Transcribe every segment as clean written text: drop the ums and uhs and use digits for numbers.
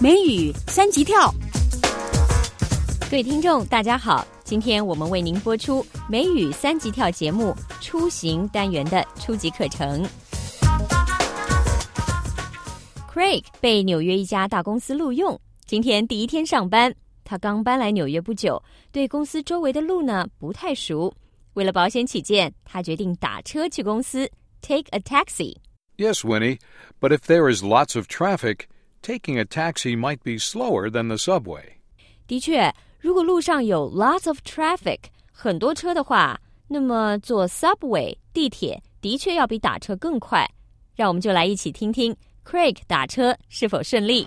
美语三级跳。 各位听众大家好，今天我们为您播出美语三级跳节目出行单元的初级课程。Craig 被纽约一家大公司录用，今天第一天上班，他刚搬来纽约不久，对公司周围的路呢不太熟，为了保险起见，他决定打车去公司 Take a taxi. Yes, Winnie, but if there is lots of traffic, taking a taxi might be slower than the subway. 的确，如果路上有 lots of traffic 很多车的话，那么坐 subway 地铁的确要比打车更快。让我们就来一起听听 Craig 打车是否顺利。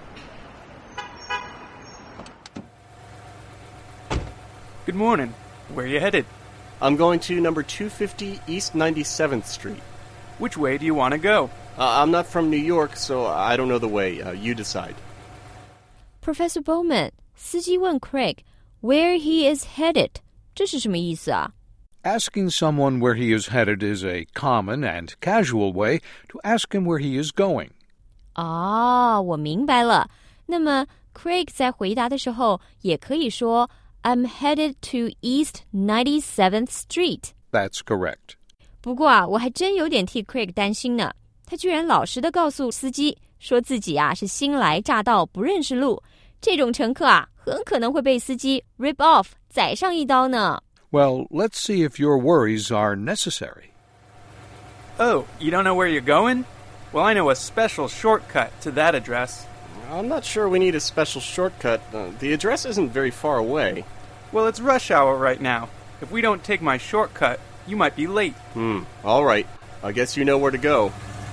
Good morning. Where are you headed? I'm going to number 250 East 97th Street. Which way do you want to go? I'm not from New York, so I don't know the way. You decide. Professor Bowman, 司机问 Craig where he is headed. 这是什么意思啊？ Asking someone where he is headed is a common and casual way to ask him where he is going. 哦，我明白了。那么 Craig 在回答的时候也可以说 I'm headed to East 97th Street. That's correct. 不过啊，我还真有点替 Craig 担心呢。他居然老实地告诉司机，说自己啊是新来乍到，不认识路。这种乘客啊，很可能会被司机 rip off 宰上一刀呢。 Well, let's see if your worries are necessary. Oh, you don't know where you're going? Well, I know a special shortcut to that address. I'm not sure we need a special shortcut. The address isn't very far away. Well, it's rush hour right now. If we don't take my shortcut, you might be late. All right. I guess you know where to go.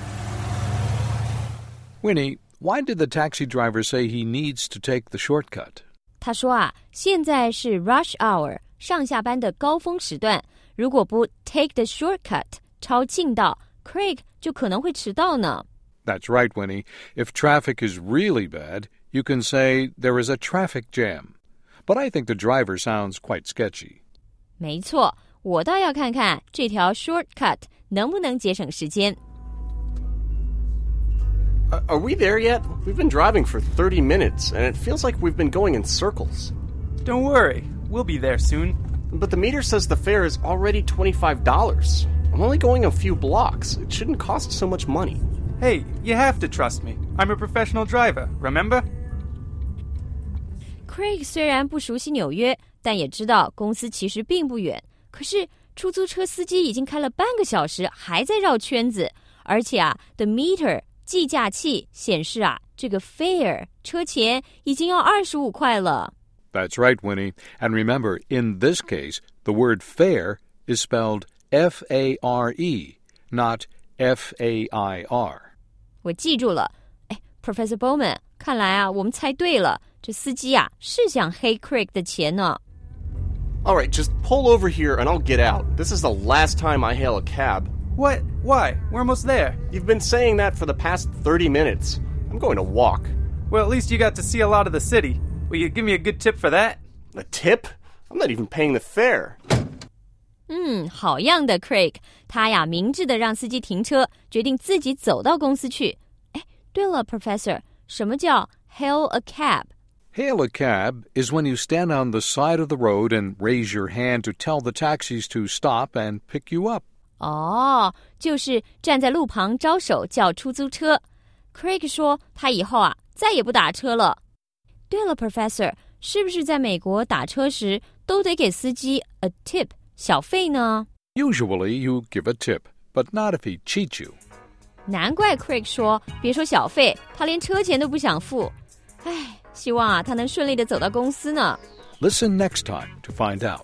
Winnie, why did the taxi driver say he needs to take the shortcut? 他说啊，现在是 rush hour 上下班的高峰时段，如果不 take the shortcut 抄近道 Craig 就可能会迟到呢。 That's right, Winnie. If traffic is really bad, you can say there is a traffic jam. But I think the driver sounds quite sketchy. 没错，我倒要看看这条 shortcut 能不能节省时间。 Are we there yet? We've been driving for 30 minutes, and it feels like we've been going in circles. Don't worry, we'll be there soon. But the meter says the fare is already $25. I'm only going a few blocks. It shouldn't cost so much money. Hey, you have to trust me. I'm a professional driver, remember? Craig 虽然不熟悉纽约，但也知道公司其实并不远。可是出租车司机已经开了半个小时，还在绕圈子。而且啊 ，the meter 计价器显示啊，这个 fare 车钱已经要25块了。 That's right, Winnie. And remember, in this case, the word fare is spelled F-A-R-E, not F-A-I-R. 我记住了。哎 ，Professor Bowman， 看来啊，我们猜对了，这司机啊是想黑 Craig 的钱呢。 All right, just pull over here and I'll get out. This is the last time I hail a cab. What? Why? We're almost there. You've been saying that for the past 30 minutes. I'm going to walk. Well, at least you got to see a lot of the city. Will you give me a good tip for that? A tip? I'm not even paying the fare. 好样的 Craig， 他呀明智的让司机停车，决定自己走到公司去。哎，对了 Professor， 什么叫 hail a cab？ Hail a cab is when you stand on the side of the road and raise your hand to tell the taxis to stop and pick you up. 哦，就是站在路旁招手叫出租车。Craig 说他以后啊再也不打车了。对了 Professor， 是不是在美国打车时都得给司机 a tip 小费呢？ Usually you give a tip, but not if he cheats you. 难怪 Craig 说别说小费，他连车钱都不想付。唉，希望啊他能顺利的走到公司呢。 Listen next time to find out.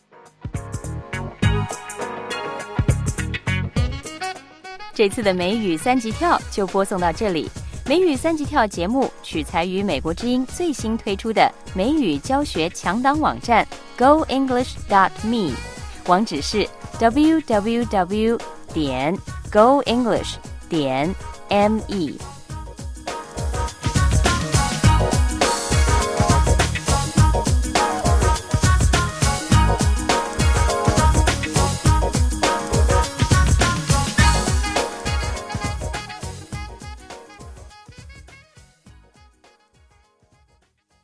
这次的美语三级跳就播送到这里。美语三级跳节目取材于美国之音最新推出的美语教学强档网站 goenglish.me， 网址是 www.goenglish.me